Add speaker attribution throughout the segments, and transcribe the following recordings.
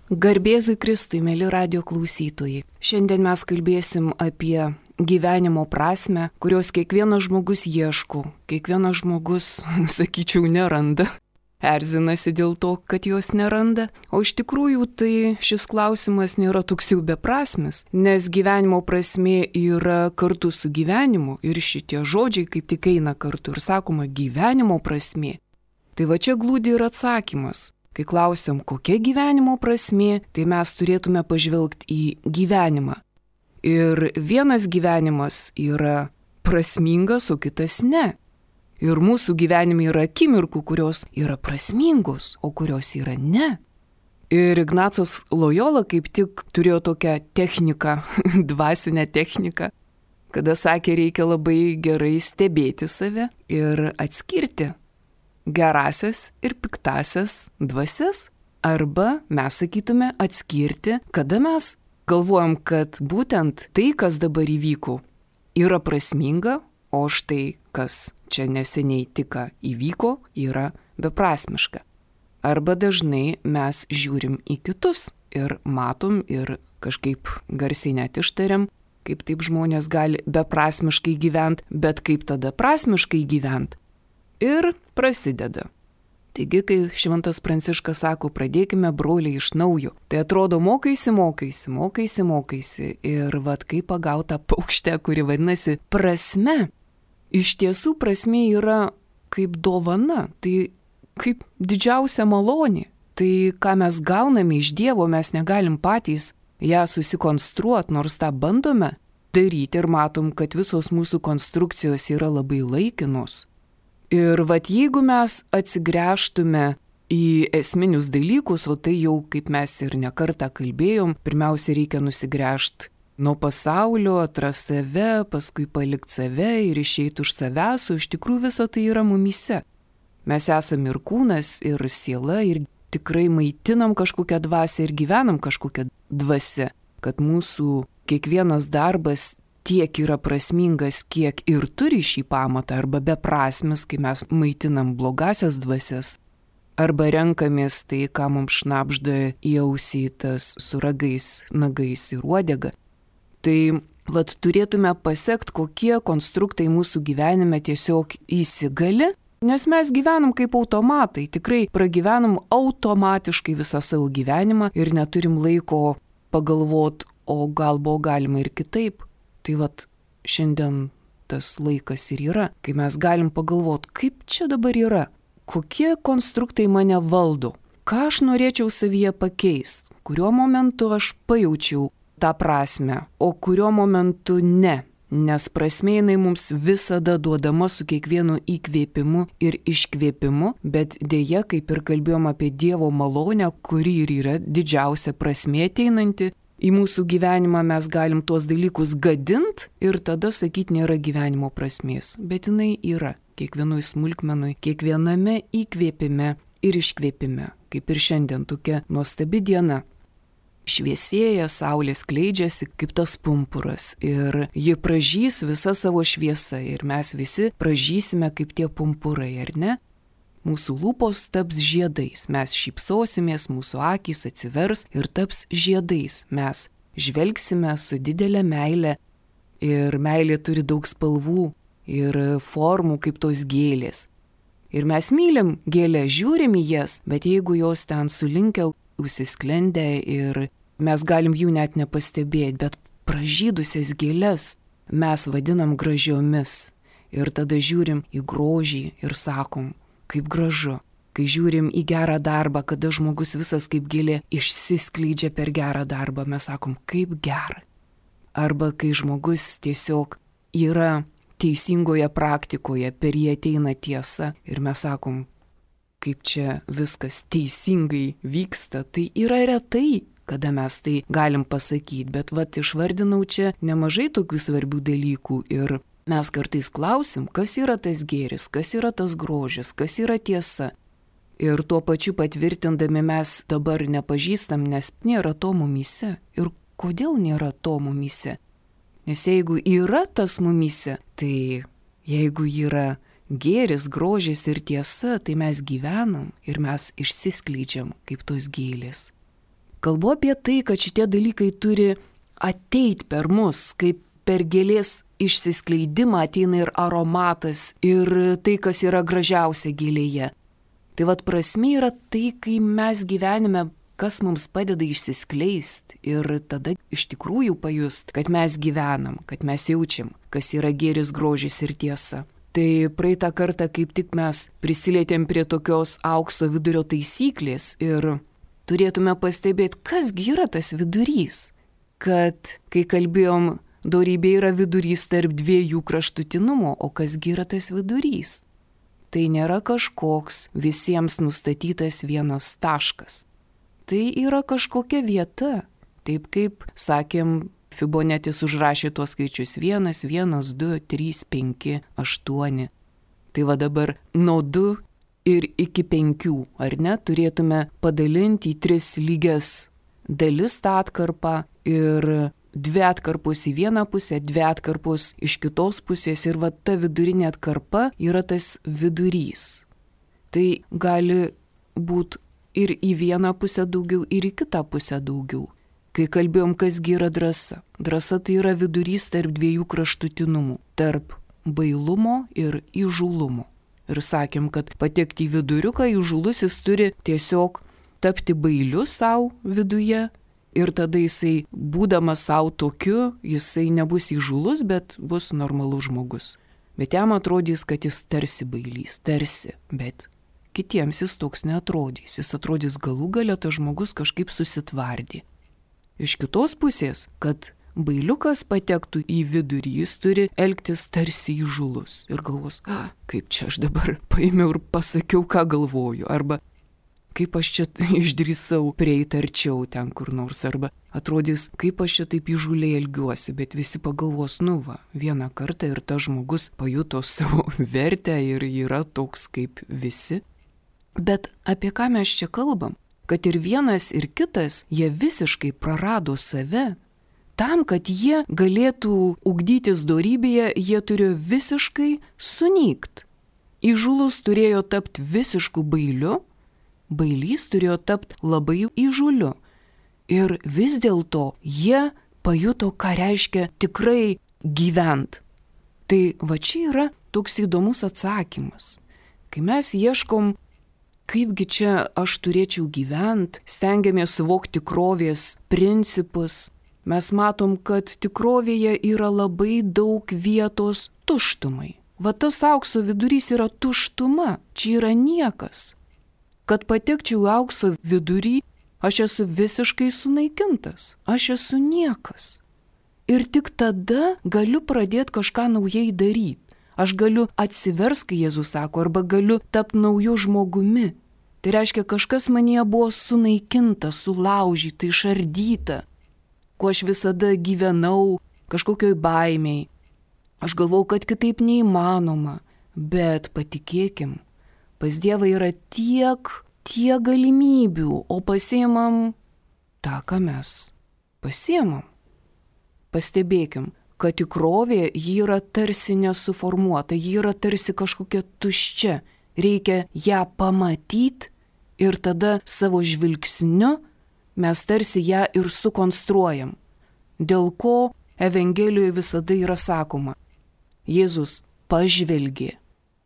Speaker 1: Garbėzui Kristui, mėly radio klausytojai. Šiandien mes kalbėsim apie gyvenimo prasmę, kurios kiekvienas žmogus ieško, kiekvienas žmogus, sakyčiau, neranda. Erzinasi dėl to, kad jos neranda. O iš tikrųjų tai šis klausimas nėra toks jau beprasmis, nes gyvenimo prasmė yra kartu su gyvenimu ir šitie žodžiai kaip tik eina kartu ir sakoma gyvenimo prasmė. Tai va čia glūdi ir atsakymas. Kai klausiam, kokia gyvenimo prasmė, tai mes turėtume pažvelgti į gyvenimą. Ir vienas gyvenimas yra prasmingas, o kitas ne. Ir mūsų gyvenime yra akimirkų, kurios yra prasmingos, o kurios yra ne. Ir Ignacas Lojola kaip tik turėjo tokią techniką, dvasinę techniką, kada sakė, reikia labai gerai stebėti save ir atskirti gerasias ir piktasias dvasias, arba mes sakytume atskirti, kada mes galvojam, kad būtent tai, kas dabar įvyko, yra prasminga, o štai, kas čia neseniai tik įvyko, yra beprasmiška. Arba dažnai mes žiūrim į kitus ir matom ir kažkaip garsiai net ištariam, kaip taip žmonės gali beprasmiškai gyventi, bet kaip tada prasmiškai gyventi. Ir prasideda. Taigi, kai Šventas Pranciškas sako, pradėkime broliai iš naujo, tai atrodo mokaisi ir vat kaip pagauta paukštė, kuri vadinasi prasme. Iš tiesų prasmė yra kaip dovana, tai kaip didžiausia malonė. Tai, ką mes gauname iš Dievo, mes negalim patys ją susikonstruoti, nors tą bandome daryti ir matom, kad visos mūsų konstrukcijos yra labai laikinos. Ir vat jeigu mes atsigręžtume į esminius dalykus, o tai jau, kaip mes ir nekartą kalbėjom, pirmiausia reikia nusigręžti nuo pasaulio, atrasti save, paskui palikti save ir išeiti už savęs, o iš tikrųjų visa tai yra mumyse. Mes esame ir kūnas, ir siela, ir tikrai maitinam kažkokią dvasią ir gyvenam kažkokią dvasią, kad mūsų kiekvienas darbas tiek yra prasmingas, kiek ir turi šį pamatą, arba beprasmis, kai mes maitinam blogasias dvasias, arba renkamės tai, ką mums šnabžda į ausį tas su ragais, nagais ir uodega. Tai vat turėtume pasiekti, kokie konstruktai mūsų gyvenime tiesiog įsigali, nes mes gyvenam kaip automatai, tikrai pragyvenam automatiškai visą savo gyvenimą ir neturim laiko pagalvoti, o gal buvo galima ir kitaip. Tai vat šiandien tas laikas ir yra, kai mes galim pagalvoti, kaip čia dabar yra, kokie konstruktai mane valdo, ką aš norėčiau savyje pakeisti, kuriuo momentu aš pajaučiau tą prasmę, o kuriuo momentu ne, nes prasmė jinai mums visada duodama su kiekvienu įkvėpimu ir iškvėpimu, bet dėja, kaip ir kalbėjom apie Dievo malonę, kuri ir yra didžiausia prasmė ateinanti, į mūsų gyvenimą mes galim tuos dalykus gadint ir tada sakyti nėra gyvenimo prasmės, bet jinai yra kiekvienoj smulkmenoj, kiekviename įkvėpime ir iškvėpime, kaip ir šiandien tokia nuostabi diena. Šviesėja, saulė skleidžiasi kaip tas pumpuras ir ji pražys visą savo šviesą ir mes visi pražysime kaip tie pumpurai, ar ne? Mūsų lūpos taps žiedais, mes šypsosimės, mūsų akys atsivers ir taps žiedais. Mes žvelgsime su didelė meile ir meilė turi daug spalvų ir formų kaip tos gėlės. Ir mes mylim gėlę, žiūrim į jas, bet jeigu jos ten sulinkę, užsisklendę ir mes galim jų net nepastebėti, bet pražydusias gėles mes vadinam gražiomis ir tada žiūrim į grožį ir sakom, kaip gražu, kai žiūrim į gerą darbą, kada žmogus visas kaip gėlė išsiskleidžia per gerą darbą, mes sakom, kaip gera. Arba kai žmogus tiesiog yra teisingoje praktikoje, per jį ateina tiesa ir mes sakom, kaip čia viskas teisingai vyksta, tai yra retai, kada mes tai galim pasakyti, bet vat išvardinau čia nemažai tokių svarbių dalykų ir mes kartais klausim, kas yra tas gėris, kas yra tas grožis, kas yra tiesa. Ir tuo pačiu patvirtindami mes dabar nepažįstam, nes nėra to mumyse. Ir kodėl nėra to mumyse? Nes jeigu yra tas mumyse, tai jeigu yra gėris, grožis ir tiesa, tai mes gyvenam ir mes išsiskleidžiam kaip tos gėlės. Kalbu apie tai, kad šitie dalykai turi ateit per mus, kaip per gėlės išsiskleidimą ateina ir aromatas, ir tai, kas yra gražiausia gėlėje. Tai vat prasmė yra tai, kai mes gyvenime, kas mums padeda išsiskleisti ir tada iš tikrųjų pajust, kad mes gyvenam, kad mes jaučiam, kas yra gėris, grožis ir tiesa. Tai praeitą kartą kaip tik mes prisilietėm prie tokios aukso vidurio taisyklės ir turėtume pastebėti, kasgi yra tas vidurys. Kad kai kalbėjom, dorybė yra vidurys tarp dviejų kraštutinumų, o kasgi yra tas vidurys? Tai nėra kažkoks visiems nustatytas vienas taškas. Tai yra kažkokia vieta, taip kaip, sakėm, Fibonetis užrašė tuos skaičius 1, 1, 2, 3, 5, 8. Tai va dabar nuo 2 ir iki 5, ar ne, turėtume padalinti į 3 lygias dalis tą atkarpą ir 2 atkarpus į vieną pusę, 2 atkarpus iš kitos pusės ir va ta vidurinė atkarpa yra tas vidurys. Tai gali būti ir į vieną pusę daugiau, ir į kitą pusę daugiau. Kai kalbėjom, kasgi yra drąsa. Drąsa tai yra vidurys tarp 2 kraštutinumų, tarp bailumo ir įžūlumo. Ir sakėm, kad patekti į viduriuką įžūlus jis turi tiesiog tapti bailiu savo viduje ir tada jisai, būdamas savo tokiu, jisai nebus įžūlus, bet bus normalus žmogus. Bet jam atrodys, kad jis tarsi bailys, tarsi, bet kitiems jis toks neatrodys. Jis atrodys galų gale, tas žmogus kažkaip susitvardė. Iš kitos pusės, kad bailiukas patektų į vidurį, jis turi elgtis tarsi įžūlus ir galvos, kaip čia aš dabar paėmiau ir pasakiau, ką galvoju, arba kaip aš čia išdrįsau prieiti arčiau ten kur nors, arba atrodys, kaip aš čia taip įžūliai elgiuosi, bet visi pagalvos, vieną kartą ir tas žmogus pajuto savo vertę ir yra toks kaip visi. Bet apie ką mes čia kalbam? Kad ir vienas ir kitas, jie visiškai prarado save. Tam, kad jie galėtų ugdytis dorybėje, jie turėjo visiškai sunykt. Įžūlus turėjo tapti visišku bailiu, bailys turėjo tapti labai įžūliu. Ir vis dėlto jie pajuto, ką reiškia tikrai gyvent. Tai va čia yra toks įdomus atsakymas. Kai mes ieškom, kaipgi čia aš turėčiau gyventi, stengiamės suvokti tikrovės principus, mes matom, kad tikrovėje yra labai daug vietos tuštumai. Va tas aukso vidurys yra tuštuma, čia yra niekas. Kad patekčiau į aukso vidurį, aš esu visiškai sunaikintas, aš esu niekas. Ir tik tada galiu pradėti kažką naujai daryti. Aš galiu atsiversti, kai Jėzus sako, arba galiu tapti naujų žmogumi. Tai reiškia, kažkas manyje buvo sunaikinta, sulaužyta, išardyta, kuo aš visada gyvenau, kažkokioj baimiai. Aš galvau, kad kitaip neįmanoma, bet patikėkim, pas Dievą yra tiek galimybių, o pasiimam tą, ką mes pasiimam. Pastebėkim, kad tikrovė ji yra tarsi nesuformuota, ji yra tarsi kažkokia tuščia. Reikia ją pamatyti ir tada savo žvilgsniu mes tarsi ją ir sukonstruojam. Dėl ko Evangelijoje visada yra sakoma, Jėzus pažvelgė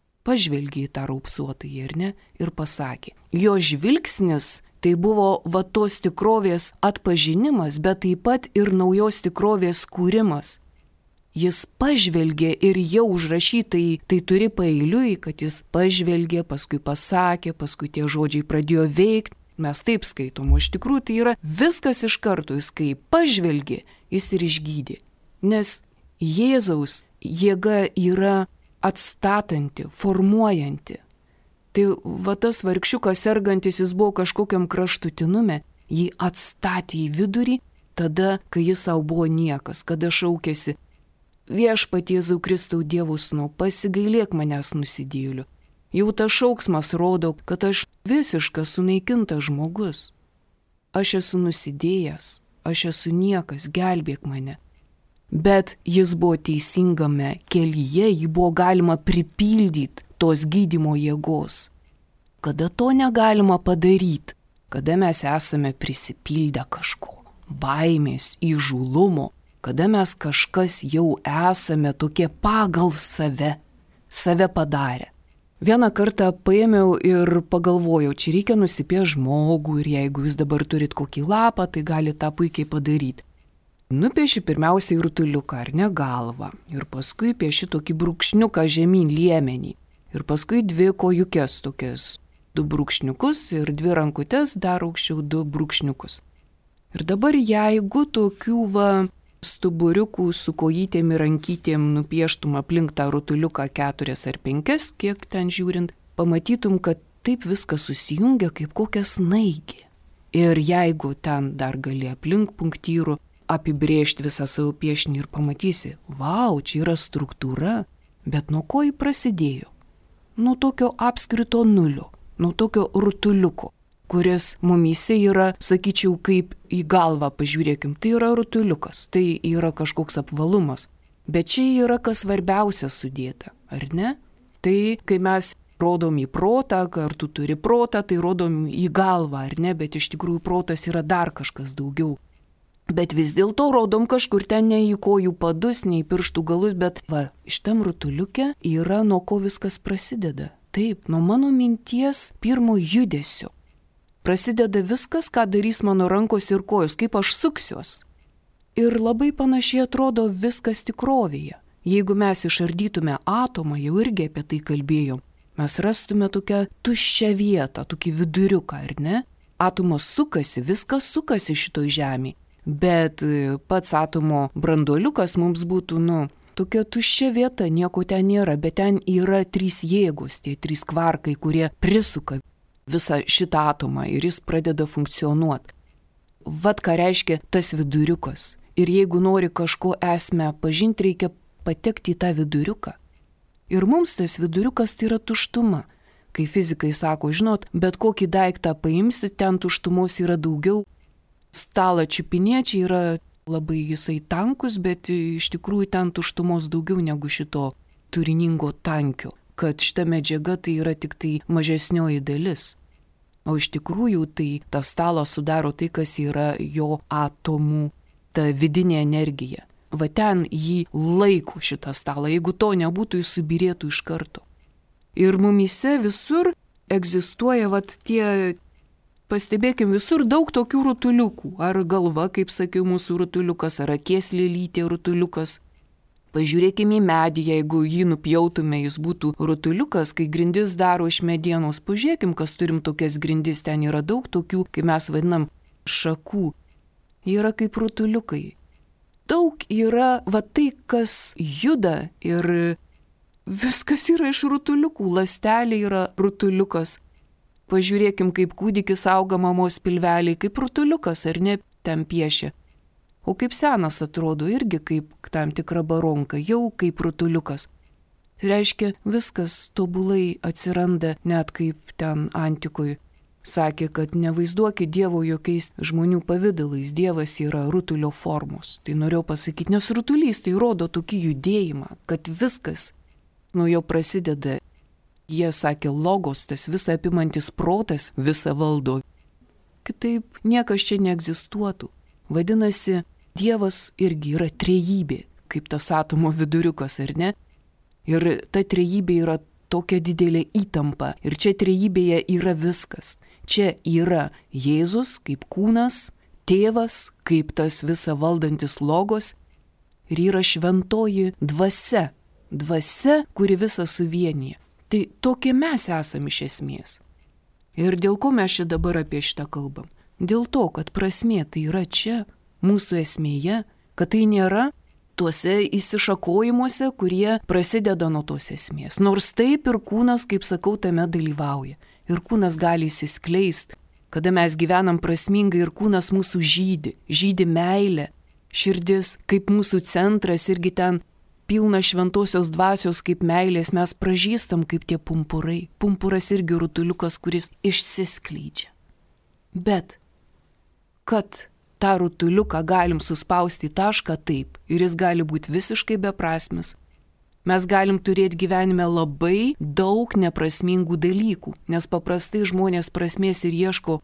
Speaker 1: į tą raupsuotąjį, ar ne, ir pasakė. Jo žvilgsnis tai buvo va tos tikrovės atpažinimas, bet taip pat ir naujos tikrovės kūrimas. Jis pažvelgė ir jau užrašytai, tai turi paeiliui, kad jis pažvelgė, paskui pasakė, paskui tie žodžiai pradėjo veikti. Mes taip skaitom, o iš tikrųjų tai yra viskas iš karto, jis kai pažvelgė, jis ir išgydė. Nes Jėzaus jėga yra atstatanti, formuojanti. Tai va tas vargšiukas sergantis, jis buvo kažkokiam kraštutinume, jį atstatė į vidurį, tada, kai jis savo buvo niekas, kada šaukėsi, Viešpatie Jėzau Kristau Dievo Sūnau, pasigailėk manęs nusidėjėliu. Jau tas šauksmas rodo, kad aš visiškas sunaikintas žmogus. Aš esu nusidėjęs, aš esu niekas, gelbėk mane. Bet jis buvo teisingame kelyje, jį buvo galima pripildyti tos gydymo jėgos. Kada to negalima padaryti, kada mes esame prisipildę kažko, baimės, įžūlumo, kada mes kažkas jau esame tokie pagal save padarę. Vieną kartą paėmiau ir pagalvojau, čia reikia nusipiešti žmogų ir jeigu jūs dabar turit kokį lapą, tai gali tą puikiai padaryti. Nupieši pirmiausiai rutuliuką, ar ne, galvą, ir paskui pieši tokį brūkšniuką žemyn liemenį, ir paskui 2 kojukės tokias, 2 brūkšniukus ir 2 rankutės dar aukščiau 2 brūkšniukus. Ir dabar jeigu tokių stuburiukų su kojytėm ir rankytėm nupieštum aplink tą rutuliuką 4 ar 5, kiek ten žiūrint, pamatytum, kad taip viskas susijungia kaip kokia snaigė. Ir jeigu ten dar gali aplink punktyrų apibrėžti visą savo piešinį ir pamatysi, vau, čia yra struktūra, bet nuo ko ji prasidėjo? Nuo tokio apskrito nulio, nuo tokio rutuliuko, kuris mumyse yra, sakyčiau, kaip į galvą pažiūrėkim, tai yra rutuliukas, tai yra kažkoks apvalumas. Bet čia yra kas svarbiausia sudėta, ar ne? Tai kai mes rodom į protą, ar tu turi protą, tai rodom į galvą, ar ne? Bet iš tikrųjų protas yra dar kažkas daugiau. Bet vis dėlto rodom kažkur ten ne į kojų padus, ne į pirštų galus, bet šitam rutuliuke yra nuo ko viskas prasideda. Taip, nuo mano minties pirmo judesio. Prasideda viskas, ką darys mano rankos ir kojos, kaip aš suksiuos. Ir labai panašiai atrodo viskas tikrovėje. Jeigu mes išardytume atomą, jau irgi apie tai kalbėjom, mes rastume tokią tuščią vietą, tokį viduriuką, ar ne? Atomas sukasi, viskas sukasi šitoj žemėje. Bet pats atomo branduoliukas mums būtų, tokia tuščia vieta, nieko ten nėra, bet ten yra 3 jėgos, tie 3 kvarkai, kurie prisuka visą šitą atomą ir jis pradeda funkcionuoti. Vat ką reiškia tas viduriukas. Ir jeigu nori kažko esmę pažinti, reikia patekti į tą viduriuką. Ir mums tas viduriukas tai yra tuštuma. Kai fizikai sako, žinot, bet kokį daiktą paimsi, ten tuštumos yra daugiau. Stalą čiupinėčiai yra labai jisai tankus, bet iš tikrųjų ten tuštumos daugiau negu šito turiningo tankio. Kad šita medžiaga tai yra tik tai mažesnioji dalis. O iš tikrųjų tai tą stalą sudaro tai, kas yra jo atomų, ta vidinė energija. Va ten jį laiko šitą stalą, jeigu to nebūtų, jis subirėtų iš karto. Ir mumyse visur egzistuoja pastebėkim, visur daug tokių rutuliukų. Ar galva, kaip sakiau, mūsų rutuliukas, ar akies lėlytė rutuliukas. Pažiūrėkime į medį, jeigu jį nupjautume, jis būtų rutuliukas, kai grindis daro iš medienos. Pažiūrėkim, kas turim tokias grindis, ten yra daug tokių, kai mes vadinam šakų. Jie yra kaip rutuliukai. Daug yra tai, kas juda ir viskas yra iš rutuliukų. Ląstelė yra rutuliukas. Pažiūrėkim, kaip kūdikis auga mamos pilveliai, kaip rutuliukas, ar ne, ten piešia. O kaip senas atrodo irgi kaip tam tikra baronka, jau kaip rutuliukas. Tai reiškia, viskas tobulai atsiranda, net kaip ten antikoje sakė, kad nevaizduokit Dievo jokiais žmonių pavidalais, Dievas yra rutulio formos. Tai norėjau pasakyti, nes rutulys tai rodo tokį judėjimą, kad viskas nuo jo prasideda. Jie sakė, logos, tas visą apimantis protas visą valdo. Kitaip niekas čia neegzistuotų. Vadinasi, Dievas irgi yra trejybė, kaip tas atomo viduriukas, ar ne? Ir ta trejybė yra tokia didelė įtampa. Ir čia trejybėje yra viskas. Čia yra Jėzus kaip kūnas, tėvas kaip tas visą valdantis logos. Ir yra šventoji dvasia. Dvasia, kuri visą suvienyje. Tai tokie mes esame iš esmės. Ir dėl ko mes čia dabar apie šitą kalbam? Dėl to, kad prasmė tai yra čia. Mūsų esmėje, kad tai nėra tuose įsišakojimuose, kurie prasideda nuo tos esmės. Nors taip ir kūnas, kaip sakau, tame dalyvauja. Ir kūnas gali įsiskleisti, kada mes gyvenam prasmingai ir kūnas mūsų žydi meilę, širdis kaip mūsų centras irgi ten pilna šventosios dvasios kaip meilės, mes pražystam kaip tie pumpurai. Pumpuras irgi rutuliukas, kuris išsiskleidžia. Bet, kad tą rutuliuką galim suspausti į tašką taip ir jis gali būti visiškai beprasmis. Mes galim turėti gyvenime labai daug neprasmingų dalykų, nes paprastai žmonės prasmės ir ieško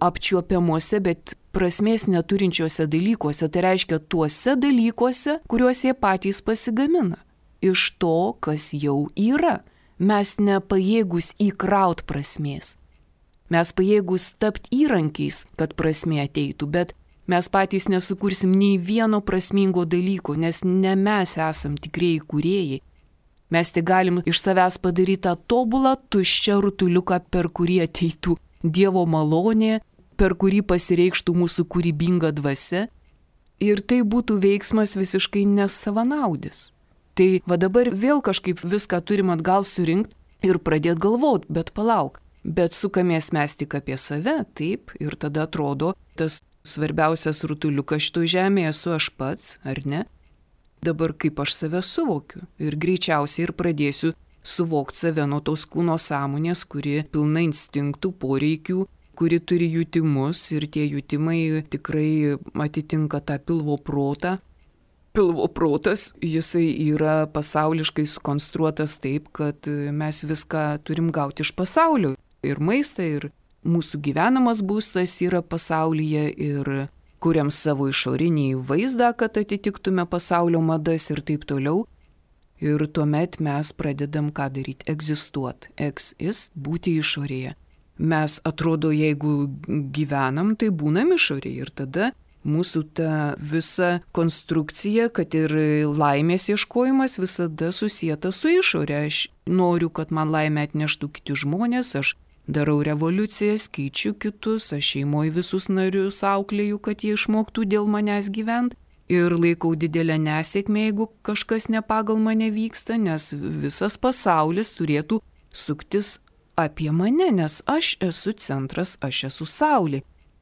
Speaker 1: apčiuopiamuose, bet prasmės neturinčiuose dalykuose. Tai reiškia tuose dalykuose, kuriuos jie patys pasigamina. Iš to, kas jau yra. Mes nepajėgus įkraut prasmės. Mes pajėgus tapti įrankiais, kad prasmė ateitų, bet mes patys nesukursim nei vieno prasmingo dalyko, nes ne mes esam tikrieji kūrėjai. Mes tik galim iš savęs padaryti tą tobulą, tuščią rutuliuką, per kurį ateitų Dievo malonė, per kurį pasireikštų mūsų kūrybinga dvasia. Ir tai būtų veiksmas visiškai nesavanaudis. Tai va dabar vėl kažkaip viską turim atgal surinkti ir pradėti galvoti, bet palauk. Bet sukamės mes tik apie save, taip, ir tada atrodo, tas svarbiausias rutuliukas šito žemėje esu aš pats, ar ne? Dabar kaip aš save suvokiu ir greičiausiai ir pradėsiu suvokti save nuo tos kūno sąmonės, kuri pilna instinktų, poreikių, kuri turi jutimus ir tie jutimai tikrai atitinka tą pilvo protą. Pilvo protas, jisai yra pasauliškai sukonstruotas taip, kad mes viską turim gauti iš pasaulio. Ir maistą, ir mūsų gyvenamas būstas yra pasaulyje, ir kuriam savo išorinį vaizdą, kad atitiktume pasaulio madas ir taip toliau. Ir tuomet mes pradedam ką daryti? Egzistuoti. Exist, būti išorėje. Mes atrodo, jeigu gyvenam, tai būnam išorėje. Ir tada mūsų ta visa konstrukcija, kad ir laimės ieškojimas visada susijęta su išorė. Aš noriu, kad man laimę atneštų kiti žmonės, aš darau revoliucijas, keičiu kitus, aš šeimoje visus narius auklėju, kad jie išmoktų dėl manęs gyventi. Ir laikau didelę nesėkmę, jeigu kažkas ne pagal mane vyksta, nes visas pasaulis turėtų suktis apie mane, nes aš esu centras, aš esu saulė.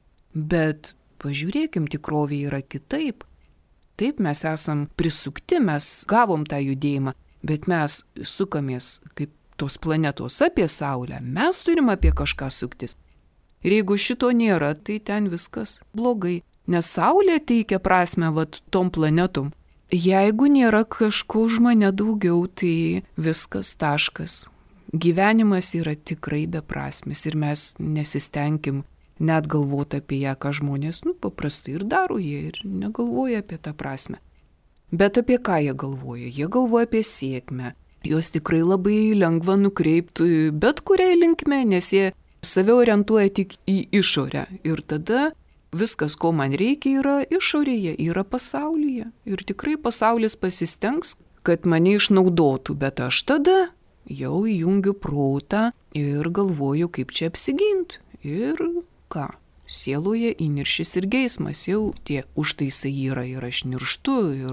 Speaker 1: Bet pažiūrėkim, tikrovė yra kitaip. Taip, mes esam prisukti, mes gavom tą judėjimą, bet mes sukamės kaip tos planetos apie saulę, mes turim apie kažką suktis. Ir jeigu šito nėra, tai ten viskas blogai. Nes saulė teikia prasme tom planetom. Jeigu nėra kažko už mane daugiau, tai viskas taškas. Gyvenimas yra tikrai beprasmis ir mes nesistengim net galvoti apie ją, ką žmonės, paprastai ir daro, jie ir negalvoja apie tą prasme. Bet apie ką jie galvoja? Jie galvoja apie sėkmę. Jos tikrai labai lengva nukreipti bet kuriai linkme, nes jie save orientuoja tik į išorę. Ir tada viskas, ko man reikia, yra išorėje, yra pasaulyje. Ir tikrai pasaulis pasistengs, kad mane išnaudotų, bet aš tada jau įjungiu protą ir galvoju, kaip čia apsiginti. Ir ką? Sieloje įniršis ir geismas, jau tie užtaisai yra ir aš nirštu ir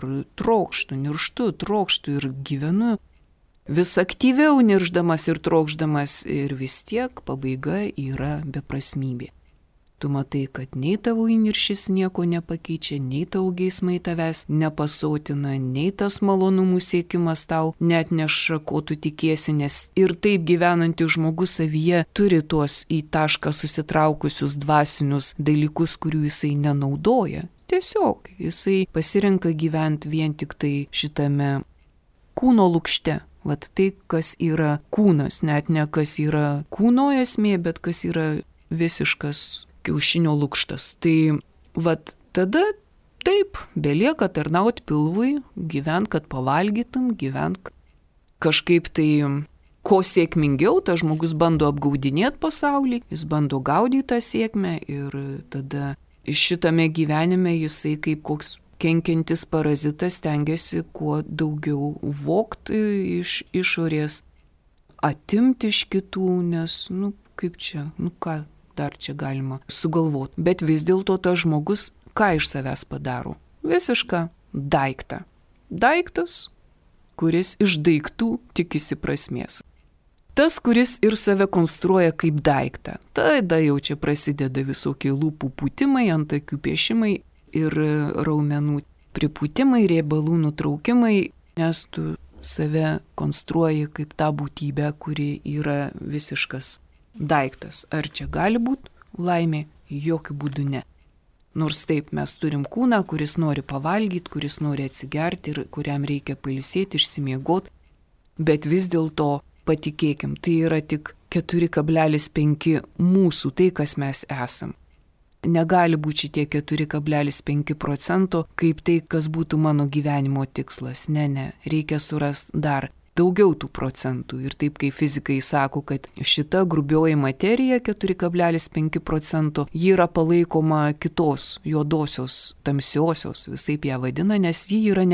Speaker 1: trokštu ir gyvenu. Vis aktyviau niršdamas ir trokšdamas ir vis tiek pabaiga yra beprasmybė. Tu matai, kad nei tavo įniršis nieko nepakeičia, nei tavo geismai tavęs nepasotina, nei tas malonumų siekimas tau net neša, ko tu tikiesi, nes ir taip gyvenantis žmogus savyje turi tuos į tašką susitraukusius dvasinius dalykus, kurių jisai nenaudoja. Tiesiog jisai pasirenka gyventi vien tik tai šitame kūno lukšte. Vat tai, kas yra kūnas, net ne kas yra kūno esmė, bet kas yra visiškas kiaušinio lukštas. Tai vat tada taip, belieka tarnauti pilvui, gyvent, kad pavalgytum, gyvent kažkaip tai ko sėkmingiau, tas žmogus bando apgaudinėti pasaulį, jis bando gaudyti tą sėkmę ir tada šitame gyvenime jisai kaip koks kenkiantis parazitas stengiasi kuo daugiau vogti iš išorės, atimti iš kitų, nes, kaip čia, ką dar čia galima sugalvoti. Bet vis dėlto tas žmogus ką iš savęs padaro? Visišką daiktą. Daiktas, kuris iš daiktų tikisi prasmės. Tas, kuris ir save konstruoja kaip daiktą. Tada jau čia prasideda visokie lūpų pūtimai, antakių piešimai ir raumenų pripūtimai, riebalų nutraukimai, nes tu save konstruoji kaip tą būtybę, kuri yra visiškas daiktas. Ar čia gali būti laimė? Jokių būdų ne. Nors taip, mes turim kūną, kuris nori pavalgyti, kuris nori atsigerti ir kuriam reikia pailsėti, išsimiegoti, bet vis dėlto patikėkim, tai yra tik 4,5 mūsų, tai kas mes esam. negali būti šitie 4,5%, kaip tai, kas būtų mano gyvenimo tikslas. Ne, reikia surasti dar daugiau tų procentų. Ir taip kaip fizikai sako, kad šita grubioji materija 4,5%, ji yra palaikoma kitos juodosios, tamsiosios, visaip ją vadina, nes ji yra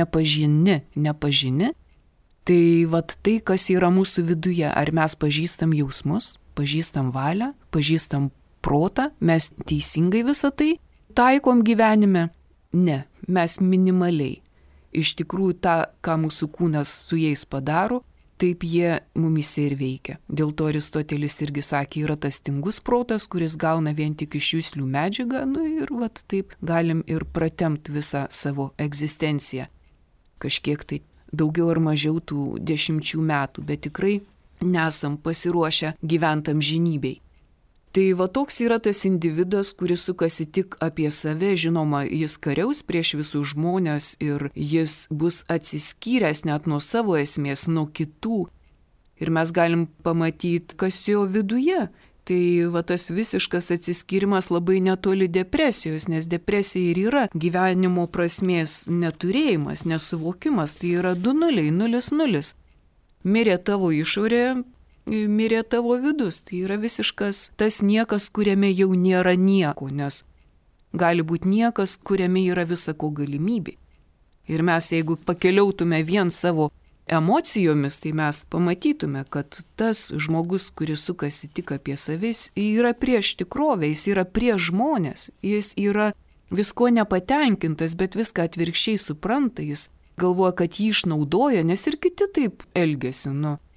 Speaker 1: nepažini. Tai vat tai, kas yra mūsų viduje, ar mes pažįstam jausmus, pažįstam valią, pažįstam protą, mes teisingai visą tai taikom gyvenime? Ne, mes minimaliai. Iš tikrųjų, tą, ką mūsų kūnas su jais padaro, taip jie mumise ir veikia. Dėl to Aristotelis irgi sakė, yra tas tingus protas, kuris gauna vien tik iš juslių medžiagą, ir vat taip galim ir pratemti visą savo egzistenciją. Kažkiek tai daugiau ar mažiau tų 10 metų, bet tikrai nesam pasiruošę gyventam žinybei. Tai va toks yra tas individas, kuris sukasi tik apie save, žinoma, jis kariaus prieš visus žmonės ir jis bus atsiskyręs net nuo savo esmės, nuo kitų. Ir mes galim pamatyti, kas jo viduje. Tai va tas visiškas atsiskyrimas labai netoli depresijos, nes depresija ir yra gyvenimo prasmės neturėjimas, nesuvokimas. Tai yra 2 0, 0. Mirė tavo išorė, mirė tavo vidus, tai yra visiškas tas niekas, kuriame jau nėra nieko, nes gali būti niekas, kuriame yra visako galimybė. Ir mes, jeigu pakeliautume vien savo emocijomis, tai mes pamatytume, kad tas žmogus, kuris sukasi tik apie savis, yra prieš tikrovę, jis yra prieš žmonės, jis yra visko nepatenkintas, bet viską atvirkščiai supranta, jis galvoja, kad jį išnaudoja, nes ir kiti taip elgesi,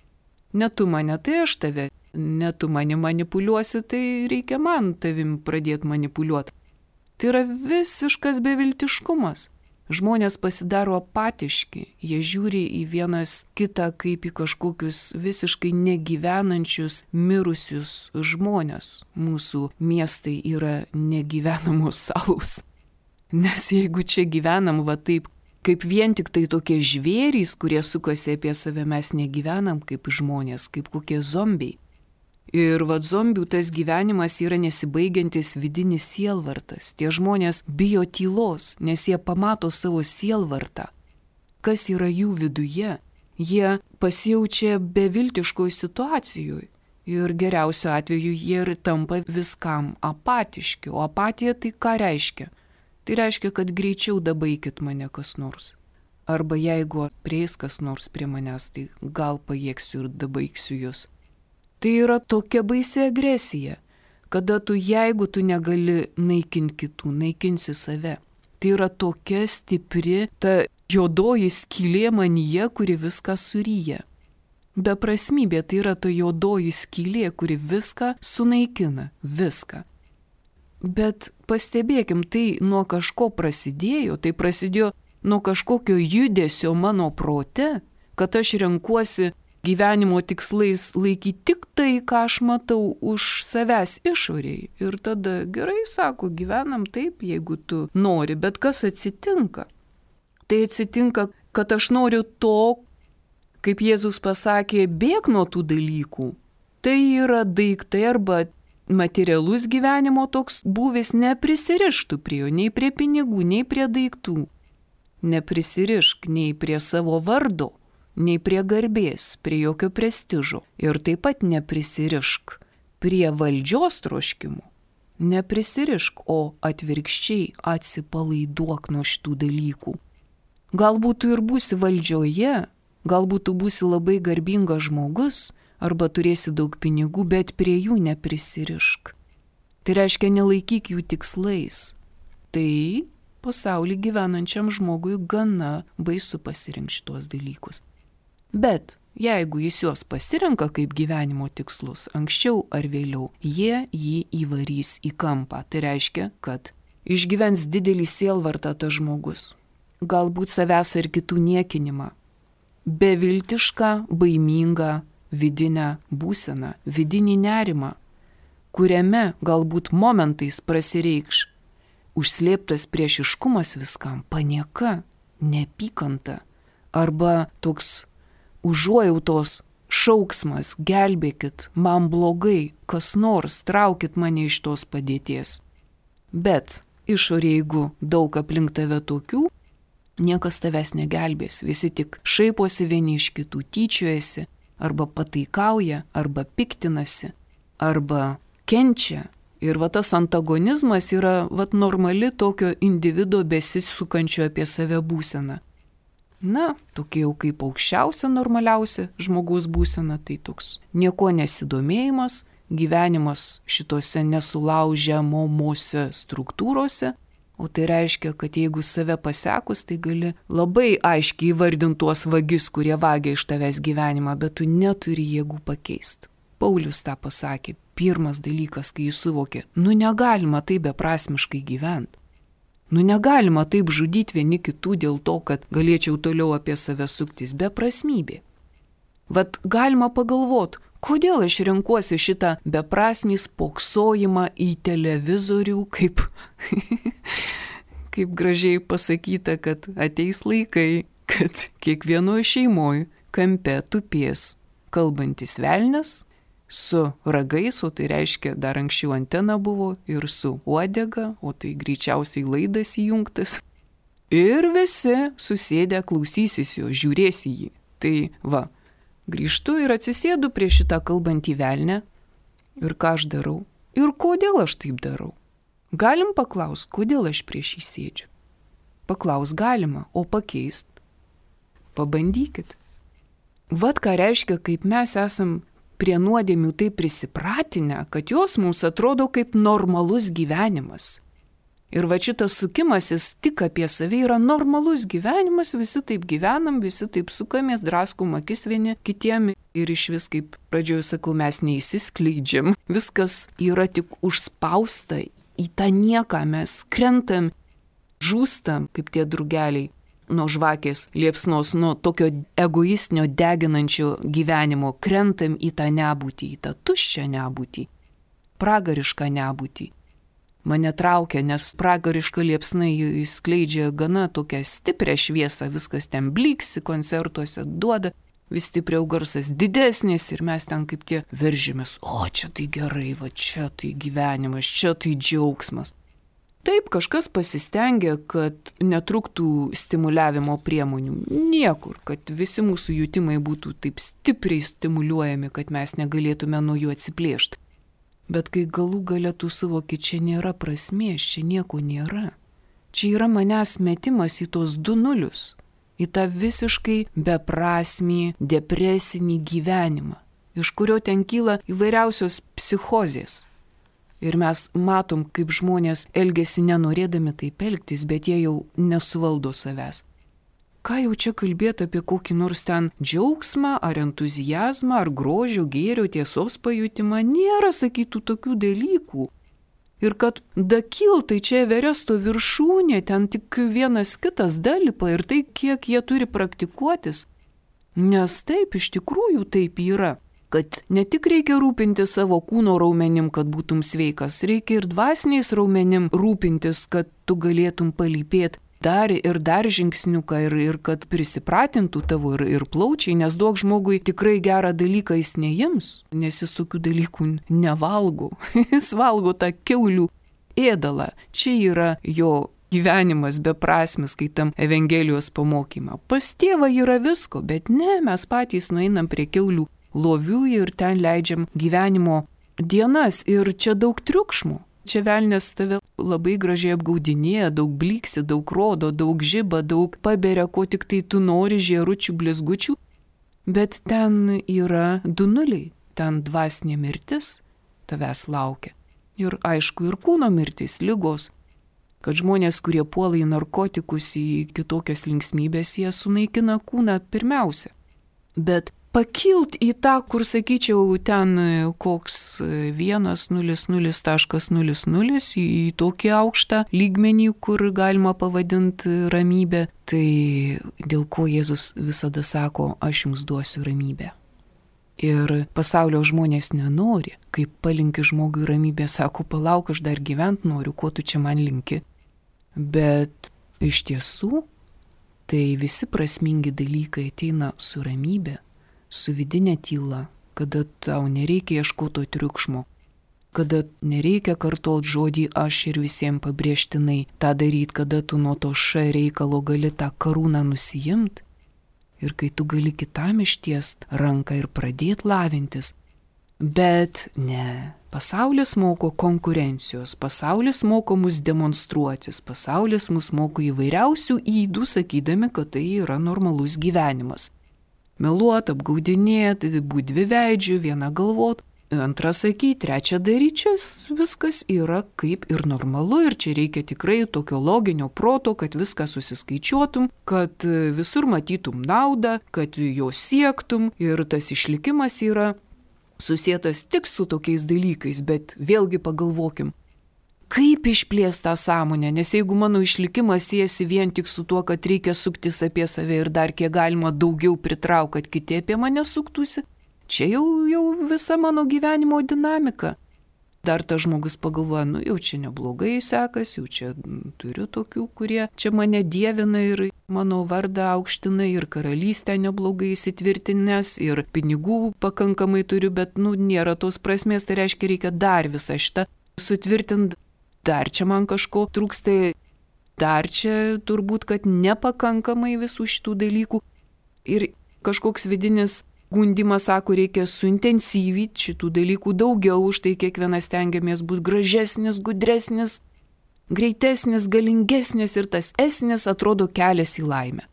Speaker 1: Ne tu mane, tai aš tave. Ne tu mane manipuliuosi, tai reikia man tavim pradėti manipuliuoti. Tai yra visiškas beviltiškumas. Žmonės pasidaro apatiški. Jie žiūri į vienas kitą kaip į kažkokius visiškai negyvenančius, mirusius žmonės. Mūsų miestai yra negyvenamos salos. Nes jeigu čia gyvenam va taip, kaip vien tik tai tokie žvėrys, kurie sukasi apie save, mes negyvenam kaip žmonės, kaip kokie zombiai. Ir zombių tas gyvenimas yra nesibaigiantis vidinis sielvartas. Tie žmonės bijo tylos, nes jie pamato savo sielvartą. Kas yra jų viduje? Jie pasijaučia beviltiškoj situacijoje. Ir geriausiu atveju jie ir tampa viskam apatiški. O apatija tai ką reiškia? Tai reiškia, kad greičiau dabaikit mane kas nors. Arba jeigu prieis kas nors prie manęs, tai gal pajėgsiu ir dabaigsiu jūs. Tai yra tokia baisi agresija, kada jeigu tu negali naikinti kitų, naikinsi save. Tai yra tokia stipri ta juodoji skylė manyje, kuri viską suryja. Beprasmybė tai yra ta juodoji skylė, kuri viską sunaikina, viską. Bet pastebėkim, tai nuo kažko prasidėjo, tai prasidėjo nuo kažkokio judesio mano prote, kad aš renkuosi gyvenimo tikslais laikyti tik tai, ką aš matau už savęs išoriai. Ir tada gerai, sako, gyvenam taip, jeigu tu nori, bet kas atsitinka? Tai atsitinka, kad aš noriu to, kaip Jėzus pasakė, bėk nuo tų dalykų. Tai yra daiktai arba materialus gyvenimo toks būvis, neprisirištų prie jo, nei prie pinigų, nei prie daiktų. Neprisirišk nei prie savo vardo, nei prie garbės, prie jokio prestižo. Ir taip pat neprisirišk prie valdžios troškimų. Neprisirišk, o atvirkščiai atsipalaiduok nuo šitų dalykų. Galbūt tu ir būsi valdžioje, galbūt tu būsi labai garbingas žmogus, arba turėsi daug pinigų, bet prie jų neprisirišk. Tai reiškia, nelaikyk jų tikslais. Tai pasaulį gyvenančiam žmogui gana baisu pasirinkti šitos dalykus. Bet jeigu jis juos pasirenka kaip gyvenimo tikslus, anksčiau ar vėliau, jie jį įvarys į kampą. Tai reiškia, kad išgyvens didelį sielvartą tas žmogus. Galbūt savęs ar kitų niekinimą. Beviltišką, baimingą, vidinę būseną, vidinį nerimą, kuriame galbūt momentais prasireikš užslėptas priešiškumas viskam, panieka, neapykanta arba toks užuojautos šauksmas, gelbėkit, man blogai, kas nors, traukit mane iš tos padėties. Bet išorė, jeigu daug aplink tave tokių, niekas tavęs negelbės, visi tik šaiposi vieni iš kitų, tyčiojasi, arba pataikauja, arba piktinasi, arba kenčia. Ir va tas antagonizmas yra normali tokio individo besisukančio apie save būsena. Na, tokia jau kaip aukščiausia, normaliausia žmogaus būsena, tai toks nieko nesidomėjimas, gyvenimas šitose nesulaužiamomose struktūrose, o tai reiškia, kad jeigu save pasekus, tai gali labai aiškiai įvardinti tuos vagis, kurie vagia iš tavęs gyvenimą, bet tu neturi jėgų pakeisti. Paulius tą pasakė. Pirmas dalykas, kai jis suvokė, negalima taip beprasmiškai gyventi. Negalima taip žudyti vieni kitų dėl to, kad galėčiau toliau apie save suktis, beprasmybė. Vat galima pagalvoti, kodėl aš renkuosi šitą beprasmį spoksojimą į televizorių, kaip gražiai pasakyta, kad ateis laikai, kad kiekvienoje šeimoje kampe tupės kalbantis velnias, su ragais, o tai reiškia dar anksčiau antena buvo, ir su uodega, o tai greičiausiai laidas įjungtas. Ir visi susėdę klausysis jo, žiūrės į jį. Tai va, grįžtu ir atsisėdu prie šitą kalbantį velnę. Ir ką aš darau? Ir kodėl aš taip darau? Galim paklaust, kodėl aš prieš jį sėdžiu? Paklaus galima, o pakeist? Pabandykit. Vat ką reiškia, kaip mes esam prie nuodėmių taip prisipratinę, kad jos mums atrodo kaip normalus gyvenimas. Ir va šitas sukimasis tik apie save yra normalus gyvenimas, visi taip gyvenam, visi taip sukamės, draskom akis vieni kitiem ir iš vis, kaip pradžioje sakau, mes neįsiskleidžiam. Viskas yra tik užspausta į tą nieką, mes krentam, žūstam kaip tie drugeliai. Nuo žvakės liepsnos, nuo tokio egoistinio deginančio gyvenimo krentam į tą nebūtį, į tą tuščią nebūtį, pragarišką nebūtį. Mane traukia, nes pragariška liepsna skleidžia gana tokią stiprią šviesą, viskas ten blyksi koncertuose, duoda, vis stipriau garsas didesnis ir mes ten kaip tie veržimės, o čia tai gerai, va čia tai gyvenimas, čia tai džiaugsmas. Taip, kažkas pasistengia, kad netruktų stimuliavimo priemonių niekur, kad visi mūsų jutimai būtų taip stipriai stimuliuojami, kad mes negalėtume nuo jų atsiplėšti. Bet kai galų gale tu suvoki, čia nėra prasmės, čia nieko nėra. Čia yra manęs metimas į tos 2 nulius, į tą visiškai beprasmį, depresinį gyvenimą, iš kurio ten kyla įvairiausios psichozės. Ir mes matom, kaip žmonės elgiasi nenorėdami taip elgtis, bet jie jau nesuvaldo savęs. Ką jau čia kalbėti apie kokį nors ten džiaugsmą, ar entuzijazmą, ar grožio, gėrio, tiesos pajutimą, nėra, sakytų, tokių dalykų. Ir kad dakil, tai čia Everesto viršūnė, ten tik vienas kitas dalipa ir tai, kiek jie turi praktikuotis. Nes taip, iš tikrųjų taip yra. Kad ne tik reikia rūpintis savo kūno raumenim, kad būtum sveikas, reikia ir dvasiniais raumenim rūpintis, kad tu galėtum palypėti dar ir dar žingsniuką ir kad prisipratintų tavo ir plaučiai, nes duok žmogui tikrai gerą dalyką jis neims, nes jis tokių dalykų nevalgo. Jis valgo tą kiaulių ėdalą. Čia yra jo gyvenimas beprasmis, skaitam Evangelijos pamokymą. Pas tėvą yra visko, bet ne, mes patys nueinam prie kiaulių lovių ir ten leidžiam gyvenimo dienas ir čia daug triukšmų. Čia velnias tave labai gražiai apgaudinėja, daug blyksi, daug rodo, daug žiba, daug paberia, ko tik tai tu nori, žėručių, blizgučių, bet ten yra 2 nuliai, ten dvasinė mirtis tavęs laukia. Ir aišku, ir kūno mirtis, ligos, kad žmonės, kurie puola į narkotikus, į kitokias linksmybės, jie sunaikina kūną pirmiausia. Bet pakilt į tą, kur, sakyčiau, ten koks 1.00.00, į tokį aukštą lygmenį, kur galima pavadinti ramybę, tai dėl ko Jėzus visada sako, aš jums duosiu ramybę. Ir pasaulio žmonės nenori, kaip palinki žmogui ramybę, sako, palauk, aš dar gyvent noriu, ko tu čia man linki. Bet iš tiesų, tai visi prasmingi dalykai ateina su ramybė, su vidinė tyla, kada tau nereikia ieškoti triukšmo, kada nereikia kartot žodį aš ir visiems pabrėžtinai tą daryti, kada tu nuo to š reikalo gali tą karūną nusijimti ir kai tu gali kitam ištiest ranką ir pradėti lavintis. Bet ne, pasaulis moko konkurencijos, pasaulis moko mus demonstruotis, pasaulis mus moko įvairiausių ydų, sakydami, kad tai yra normalus gyvenimas. Meluot, apgaudinėti, būti dviveidžių, viena galvot, antra sakyti, trečia daryti, čia viskas yra kaip ir normalu ir čia reikia tikrai tokio loginio proto, kad viską susiskaičiuotum, kad visur matytum naudą, kad jo siektum ir tas išlikimas yra susietas tik su tokiais dalykais, bet vėlgi pagalvokim, kaip išplėsti tą sąmonę, nes jeigu mano išlikimas siejasi vien tik su tuo, kad reikia suktis apie save ir dar kiek galima daugiau pritraukti, kad kiti apie mane suktųsi, čia jau visa mano gyvenimo dinamika. Dar tas žmogus pagalvoja, jau čia neblogai sekasi, jau čia turiu tokių, kurie čia mane dievina ir mano vardą aukština ir karalystę neblogai įsitvirtinęs ir pinigų pakankamai turiu, bet nėra tos prasmės, tai reiškia reikia dar visą šitą sutvirtinti, dar čia man kažko trūksta, dar čia turbūt, kad nepakankamai visų šitų dalykų ir kažkoks vidinis gundimas sako, reikia suintensyvyti šitų dalykų daugiau, už tai kiekvienas stengiamės būti gražesnis, gudresnis, greitesnis, galingesnis ir tas esnis atrodo kelias į laimę.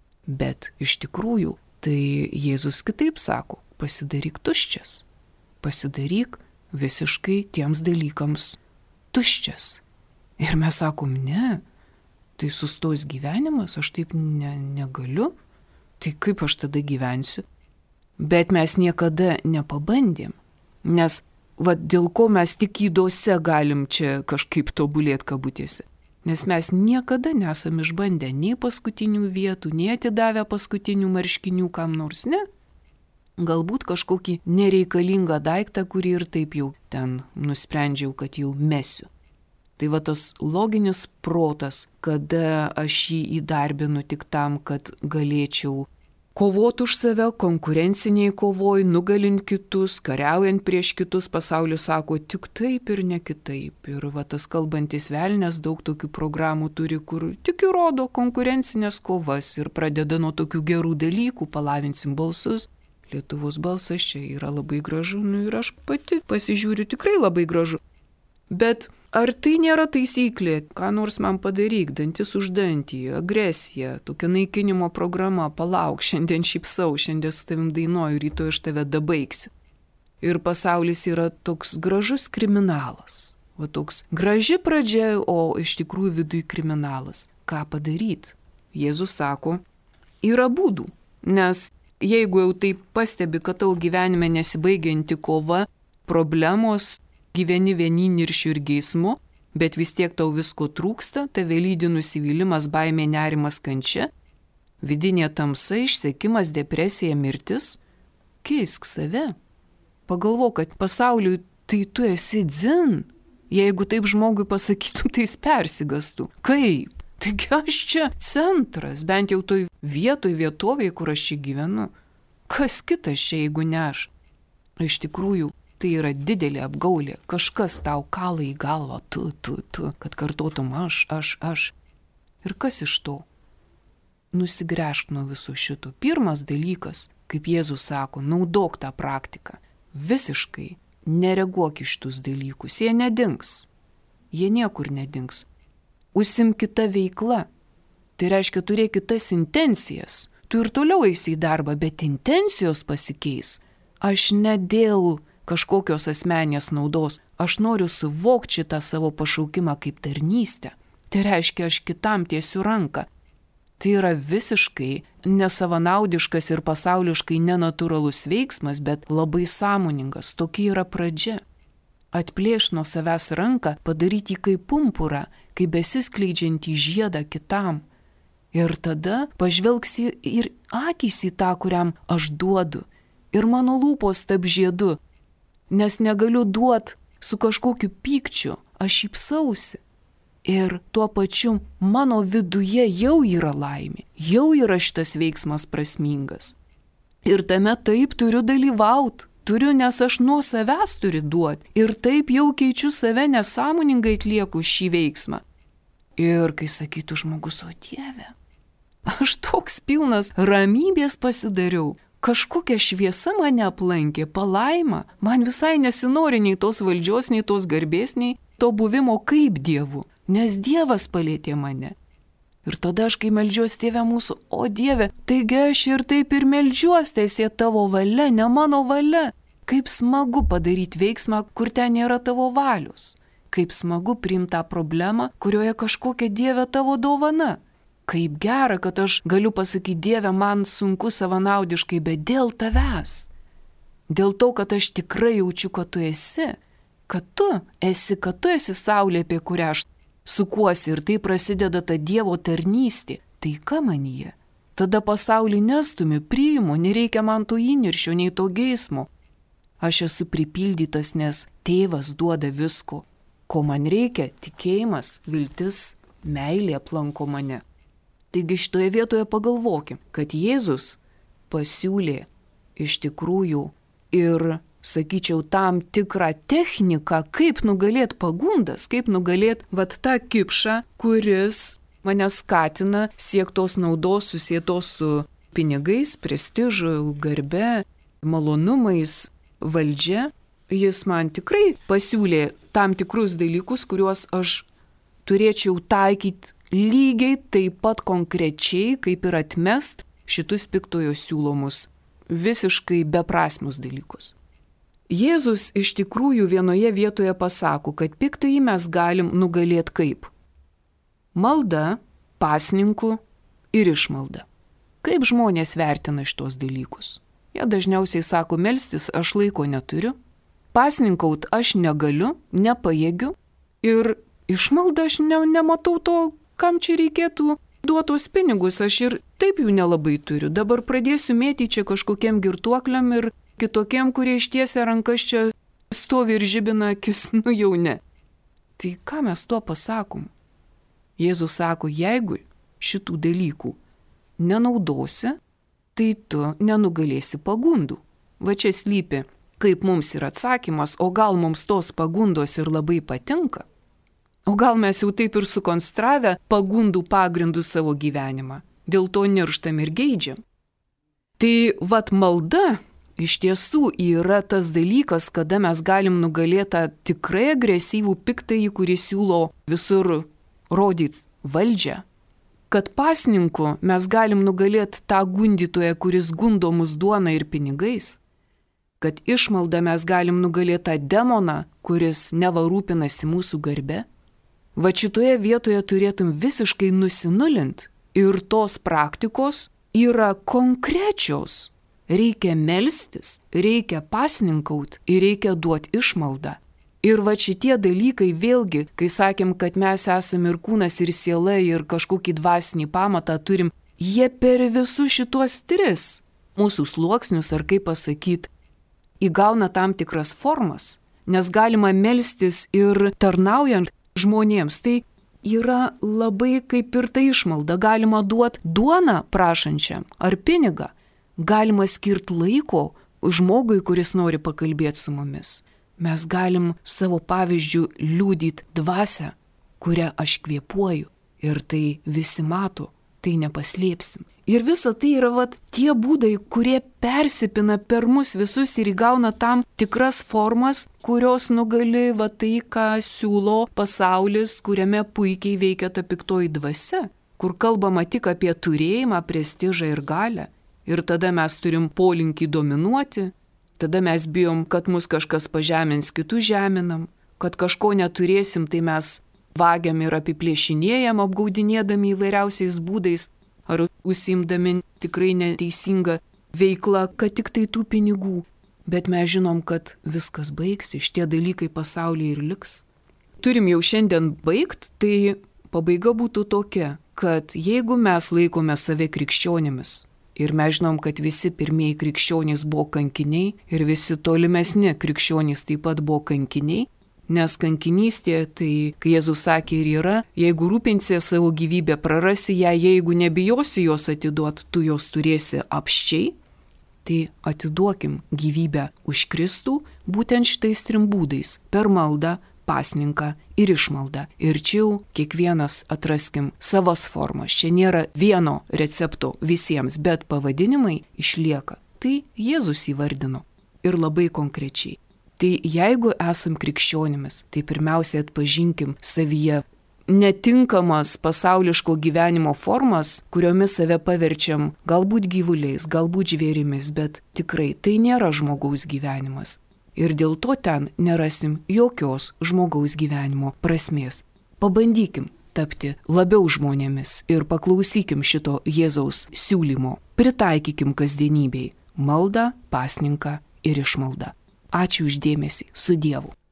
Speaker 1: Bet iš tikrųjų, tai Jėzus kitaip sako, pasidaryk tuščias, pasidaryk visiškai tiems dalykams tuščias. Ir mes sakom, ne, tai sustos gyvenimas, aš taip negaliu, tai kaip aš tada gyvensiu? Bet mes niekada nepabandėm, nes dėl ko mes tik ydose galim čia kažkaip tobulėti kabutėse. Nes mes niekada nesam išbandę nei paskutinių vietų, nei atidavę paskutinių marškinių kam nors, ne. Galbūt kažkokį nereikalingą daiktą, kurį ir taip jau ten nusprendžiau, kad jau mesiu. Tai tas loginis protas, kada aš jį įdarbinu tik tam, kad galėčiau kovoti už save, konkurenciniai kovoj, nugalint kitus, kariaujant prieš kitus, pasaulis sako tik taip ir ne kitaip. Ir tas kalbantis velnias daug tokių programų turi, kur tik įrodo konkurencinės kovas ir pradeda nuo tokių gerų dalykų, palavinsim balsus. Lietuvos balsas čia yra labai gražu, ir aš pati pasižiūriu tikrai labai gražu. Bet ar tai nėra taisyklė, ką nors man padaryk, dantis už dantį, agresija, tokia naikinimo programa, palauk, šiandien šypsau, šiandien su tavim dainuoju, rytoj aš tave dabaigsiu. Ir pasaulis yra toks gražus kriminalas, toks graži pradžia, o iš tikrųjų viduj kriminalas. Ką padaryti? Jėzus sako, yra būdų, nes jeigu jau taip pastebi, kad tavo gyvenime nesibaigianti kova, problemos, gyveni vieniniršių ir geismu, bet vis tiek tau visko trūksta, tave lydi nusivylimas, baimė, nerimas, kančia, vidinė tamsa, išsekimas, depresija, mirtis, keisk save. Pagalvok, kad pasauliui tai tu esi dzin. Jeigu taip žmogui pasakytum, tai jis persigastų. Kaip? Taigi aš čia centras, bent jau toj vietovėje, kur aš čia gyvenu. Kas kitas čia, jeigu ne aš? Iš tikrųjų, tai yra didelė apgaulė, kažkas tau kala į galvą, tu, kad kartotum aš. Ir kas iš to? Nusigręžk nuo viso šito. Pirmas dalykas, kaip Jėzus sako, naudok tą praktiką. Visiškai nereaguok iš šitus dalykus, jie nedings. Jie niekur nedings. Užsimk kita veikla. Tai reiškia, turėk kitas intencijas. Tu ir toliau eisi į darbą, bet intencijos pasikeis. Aš ne dėl kažkokios asmenės naudos. Aš noriu suvokti šitą savo pašaukimą kaip tarnystę. Tai reiškia, aš kitam tiesiu ranką. Tai yra visiškai nesavanaudiškas ir pasauliškai nenatūralus veiksmas, bet labai sąmoningas. Tokia yra pradžia. Atplėš nuo savęs ranką, padaryti kaip pumpurą, kaip besiskleidžiantį žiedą kitam. Ir tada pažvelgsi ir akys į tą, kuriam aš duodu. Ir mano lūpos tap žiedu. Nes negaliu duoti su kažkokiu pykčiu, aš šypsausi. Ir tuo pačiu mano viduje jau yra laimė, jau yra šitas veiksmas prasmingas. Ir tame taip turiu dalyvauti, turiu, nes aš nuo savęs turiu duoti. Ir taip jau keičiu save, nesąmoningai atlieku šį veiksmą. Ir kai sakytų žmogus, o Dieve, aš toks pilnas ramybės pasidariau, kažkokia šviesa mane aplankė, palaima, man visai nesinori nei tos valdžios, nei tos garbės, nei to buvimo kaip Dievu, nes Dievas palėtė mane. Ir tada aš, kai meldžiuosi Tėve mūsų, o Dieve, taigi aš ir taip ir meldžiuosi, teisė tavo valia, ne mano valia. Kaip smagu padaryti veiksmą, kur ten nėra tavo valios. Kaip smagu priimti tą problemą, kurioje kažkokia Dieve tavo dovana. Kaip gera, kad aš galiu pasakyti, Dieve, man sunku savanaudiškai, bet dėl tavęs. Dėl to, kad aš tikrai jaučiu, kad tu esi. Kad tu esi saulė, apie kurią aš sukuosi ir tai prasideda ta Dievo tarnystė. Tai ką manyje? Tada pasaulį nestumiu, priimu, nereikia man to įniršio, nei to geismo. Aš esu pripildytas, nes Tėvas duoda visko. Ko man reikia? Tikėjimas, viltis, meilė aplanko mane. Taigi šitoje vietoje pagalvokim, kad Jėzus pasiūlė iš tikrųjų ir, sakyčiau, tam tikrą techniką, kaip nugalėti pagundas, kaip nugalėti tą kipšą, kuris mane skatina siektos naudos susietos su pinigais, prestižu, garbe, malonumais, valdžia. Jis man tikrai pasiūlė tam tikrus dalykus, kuriuos aš turėčiau taikyti lygiai taip pat konkrečiai, kaip ir atmest šitus piktojo siūlomus, visiškai beprasmius dalykus. Jėzus iš tikrųjų vienoje vietoje pasako, kad piktąjį mes galim nugalėti kaip? Malda, pasninku ir išmalda. Kaip žmonės vertina šitos dalykus? Jie dažniausiai sako, melstis aš laiko neturiu, pasninkaut aš negaliu, nepajėgiu ir išmalda aš nematau to, kam čia reikėtų duotos pinigus, aš ir taip jų nelabai turiu. Dabar pradėsiu mėtyti čia kažkokiem girtuokliam ir kitokiem, kurie ištiesia rankas čia stovi ir žibina akis, jau ne. Tai ką mes tuo pasakom? Jėzus sako, jeigu šitų dalykų nenaudosi, tai tu nenugalėsi pagundų. Va čia slypi, kaip mums yra atsakymas, o gal mums tos pagundos ir labai patinka? O gal mes jau taip ir sukonstravę pagundų pagrindų savo gyvenimą, dėl to nirštam ir geidžiam. Tai malda iš tiesų yra tas dalykas, kada mes galim nugalėti tikrai agresyvų piktąjį, kuris siūlo visur rodyti valdžią. Kad pasninku mes galim nugalėti tą gundytoją, kuris gundo mus duona ir pinigais. Kad išmalda mes galim nugalėti tą demoną, kuris nevarūpinasi mūsų garbe. Va šitoje vietoje turėtum visiškai nusinulint ir tos praktikos yra konkrečios. Reikia melstis, reikia pasninkaut ir reikia duoti išmaldą. Ir va šitie dalykai vėlgi, kai sakėm, kad mes esame ir kūnas, ir siela, ir kažkokį dvasinį pamatą turim, jie per visus šitos tris mūsų sluoksnius, ar kaip pasakyti, įgauna tam tikras formas, nes galima melstis ir tarnaujant žmonėms. Tai yra labai kaip ir ta išmalda. Galima duoti duoną prašančiam ar pinigą. Galima skirti laiko žmogui, kuris nori pakalbėti su mumis. Mes galim savo pavyzdžių liudyti dvasią, kurią aš kvėpuoju. Ir tai visi mato, tai nepaslėpsim. Ir visa tai yra tie būdai, kurie persipina per mus visus ir įgauna tam tikras formas, kurios nugali tai, ką siūlo pasaulis, kuriame puikiai veikia ta piktoji dvasia, kur kalbama tik apie turėjimą, prestižą ir galią. Ir tada mes turim polinkį dominuoti, tada mes bijom, kad mus kažkas pažemins, kitus žeminam, kad kažko neturėsim, tai mes vagiam ir apiplėšinėjam, apgaudinėdami įvairiausiais būdais, ar užsiimdami tikrai neteisingą veiklą, kad tik tai tų pinigų. Bet mes žinom, kad viskas baigsi, šitie dalykai pasaulyje ir liks. Turim jau šiandien baigt, tai pabaiga būtų tokia, kad jeigu mes laikome save krikščionimis, ir mes žinom, kad visi pirmieji krikščionys buvo kankiniai ir visi tolimesni krikščionys taip pat buvo kankiniai, nes kankinystė, tai, kai Jėzus sakė ir yra, jeigu rūpinsi savo gyvybę, prarasi ją, jeigu nebijosi jos atiduoti, tu jos turėsi apsčiai. Tai atiduokim gyvybę už Kristų būtent šitais 3 būdais - per maldą, pasninką ir išmaldą. Ir čia jau kiekvienas atraskim savas formas. Čia nėra vieno recepto visiems, bet pavadinimai išlieka. Tai Jėzus įvardino ir labai konkrečiai. Tai jeigu esam krikščionimis, tai pirmiausia atpažinkim savyje netinkamas pasauliško gyvenimo formas, kuriomis save paverčiam galbūt gyvuliais, galbūt žvėrimis, bet tikrai tai nėra žmogaus gyvenimas. Ir dėl to ten nerasim jokios žmogaus gyvenimo prasmės. Pabandykim tapti labiau žmonėmis ir paklausykim šito Jėzaus siūlymo. Pritaikykim kasdienybei maldą, pasninką ir išmaldą. Ačiū už dėmesį. Su Dievu.